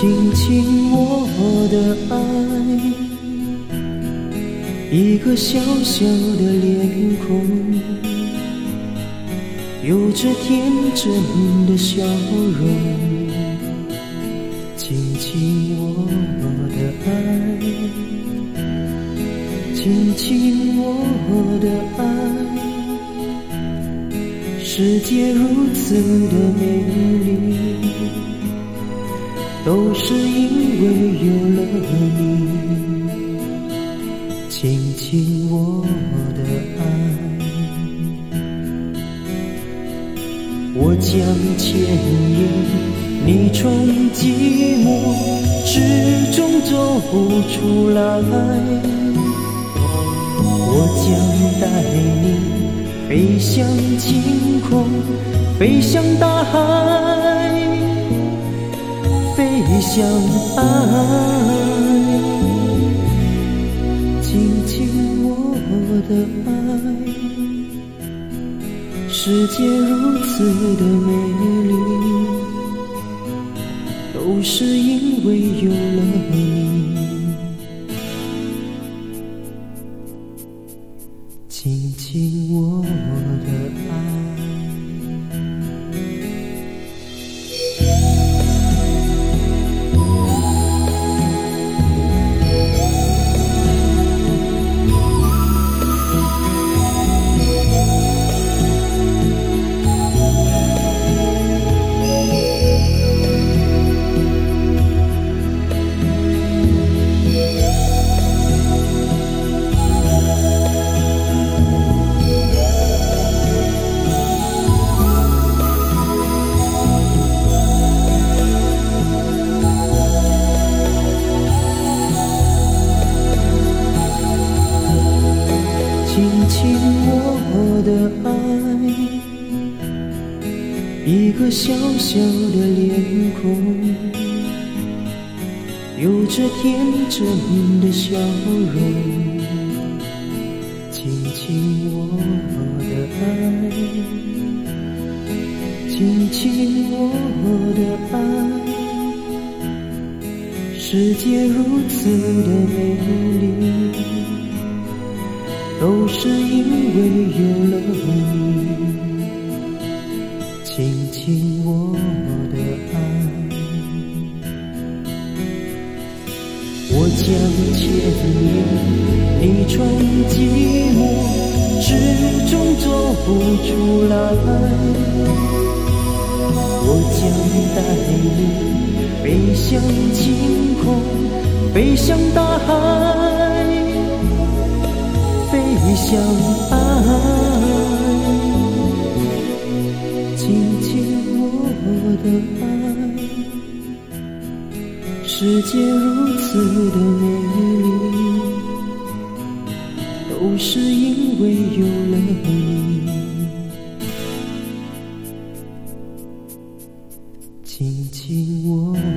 亲亲我的爱，一个小小的脸孔，有着天真的笑容。亲亲我的爱，亲亲我的爱，世界如此的美丽，都是因为有了你。亲亲我的爱，我将牵引你从寂寞之中走出来，我将带你飞向晴空，飞向大海，飞向爱。亲亲我的爱，世界如此的美丽，都是因为有了你。亲亲我的爱。亲亲我的爱，一个小小的脸孔，有着天真的笑容。亲亲我的爱，亲亲我的爱，世界如此的美丽，都是因为有了你。亲亲我的爱，我将牵引你从寂寞之中走出来，我将带你飞向晴空，飞向大海，飞向爱。亲亲我的爱，世界如此的美丽，都是因为有了你。亲亲我